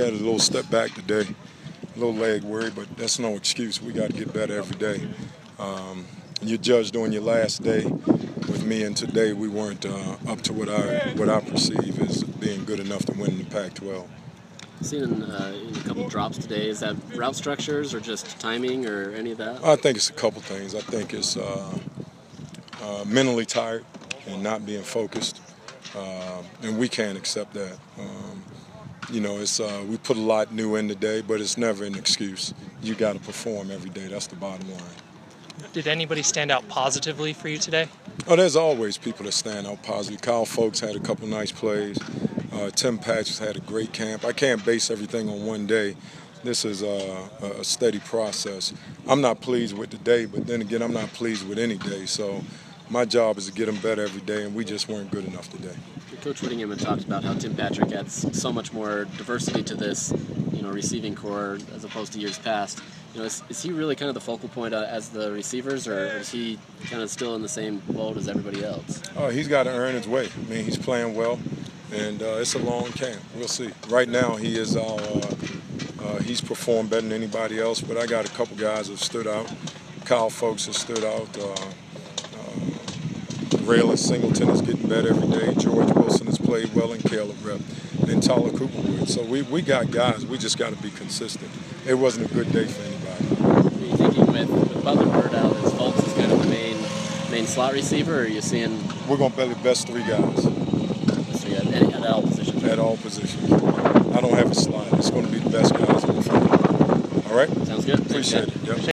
had a little step back today, a little leg worry, but that's no excuse. We got to get better every day. You're judged on your last day. With me and today, we weren't up to what I perceive as being good enough to win the Pac-12. Seen a couple drops today. Is that route structures or just timing or any of that? I think it's a couple things. I think it's mentally tired and not being focused, and we can't accept that. It's we put a lot new in today, but it's never an excuse. You got to perform every day. That's the bottom line. Did anybody stand out positively for you today? Oh, there's always people that stand out positive. Kyle Folks had a couple nice plays. Tim Patches had a great camp. I can't base everything on one day. This is a steady process. I'm not pleased with the day, but then again, I'm not pleased with any day. So my job is to get them better every day, and we just weren't good enough today. Coach Whittingham had talked about how Tim Patrick adds so much more diversity to this, receiving core as opposed to years past. Is he really kind of the focal point as the receivers, or is he kind of still in the same boat as everybody else? He's got to earn his way. I mean, he's playing well, and it's a long camp. We'll see. Right now, he is he's performed better than anybody else, but I got a couple guys that stood out. Kyle Folks has stood out. Raylan Singleton is getting better every day. George Wilson has played well, and Caleb Rep, and Tyler Cooperwood. So we got guys. We just got to be consistent. It wasn't a good day for anybody. Are you thinking with Butler Bird out, is Folks is kind of the main slot receiver, or are you seeing? We're going to play the best three guys. At all positions? At all positions. I don't have a slot. It's going to be the best guys on the field. All right? Sounds good. Appreciate it. Yep.